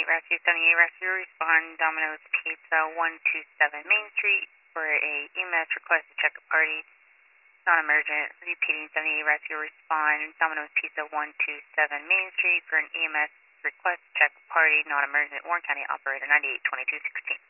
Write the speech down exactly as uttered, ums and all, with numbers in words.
Rescue, seventy-eight Rescue, respond Domino's Pizza, one two seven Main Street for a E M S request to check a party. Non-emergent, repeating seventy-eight Rescue, respond Domino's Pizza, one two seven Main Street for an E M S request to check a party. Non-emergent, Warren County Operator, ninety-eight twenty-two sixteen.